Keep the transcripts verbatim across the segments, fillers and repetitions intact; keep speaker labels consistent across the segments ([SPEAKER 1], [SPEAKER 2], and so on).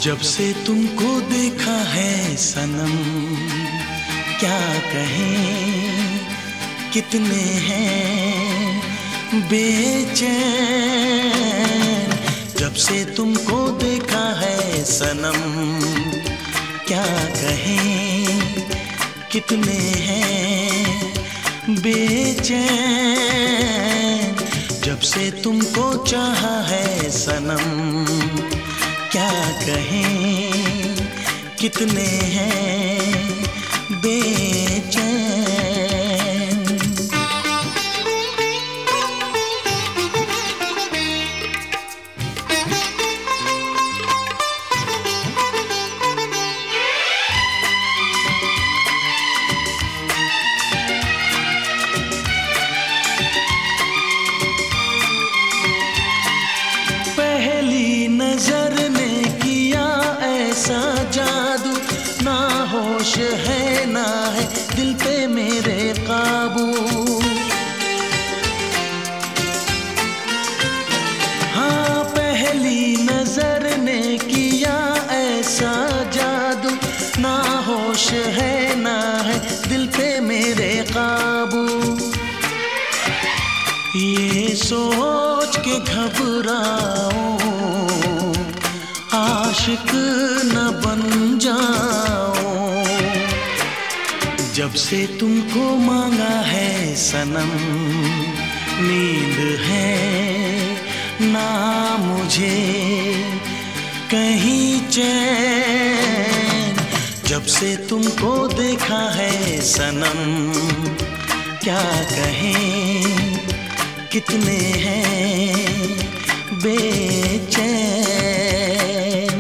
[SPEAKER 1] जब से तुमको देखा है सनम, क्या कहें कितने हैं बेचैन। जब से तुमको देखा है सनम, क्या कहें कितने हैं बेचैन। जब से तुमको चाहा है सनम, क्या कहें कितने हैं बेचैन। पहली नजर ने किया ऐसा जादू, ना होश है ना है दिल पे मेरे काबू। हाँ, पहली नजर ने किया ऐसा जादू, ना होश है ना है दिल पे मेरे काबू। ये सोच के घबराऊं आशिक न बन जाऊं। जब से तुमको मांगा है सनम, नींद है ना मुझे कहीं चैन। जब से तुमको देखा है सनम, क्या कहें कितने हैं बेचैन।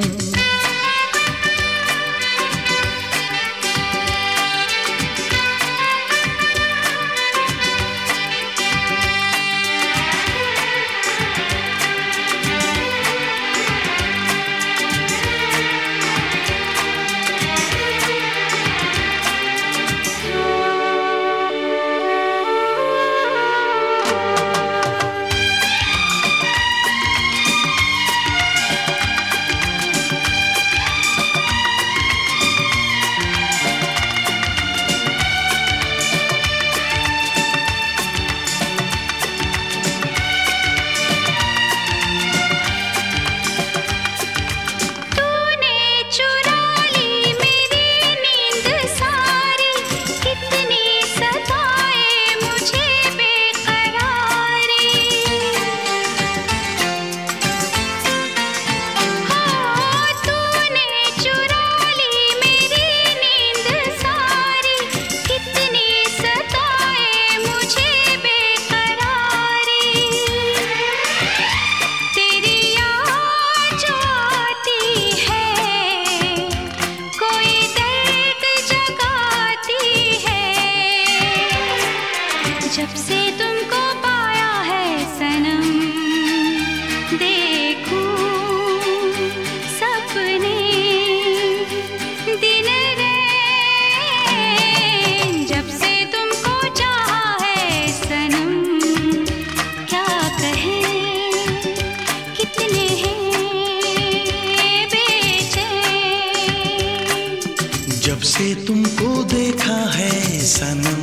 [SPEAKER 2] जब से तुमको पाया है सनम, देखूं सपने दिन रैन। जब से तुमको चाहा है सनम, क्या कहें कितने हैं बेचैन।
[SPEAKER 1] जब से तुमको देखा है सनम,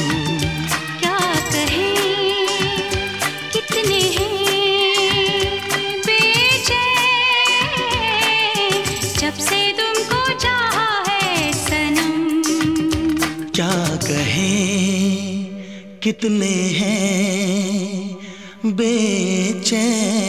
[SPEAKER 2] जब से तुमको चाहा है सनम,
[SPEAKER 1] क्या कहें कितने हैं बेचैन।